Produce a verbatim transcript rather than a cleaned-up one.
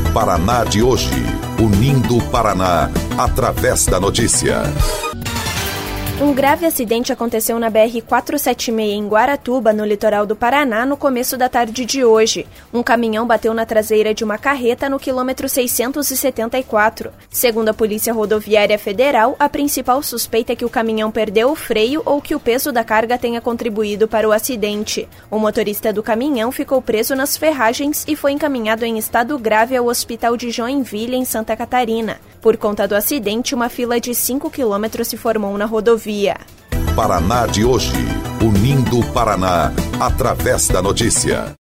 Paraná de hoje, unindo o Paraná através da notícia. Um grave acidente aconteceu na B R quatrocentos e setenta e seis em Guaratuba, no litoral do Paraná, no começo da tarde de hoje. Um caminhão bateu na traseira de uma carreta no quilômetro seiscentos e setenta e quatro. Segundo a Polícia Rodoviária Federal, a principal suspeita é que o caminhão perdeu o freio ou que o peso da carga tenha contribuído para o acidente. O motorista do caminhão ficou preso nas ferragens e foi encaminhado em estado grave ao Hospital de Joinville, em Santa Catarina. Por conta do acidente, uma fila de cinco quilômetros se formou na rodovia. Paraná de hoje, unindo o Paraná através da notícia.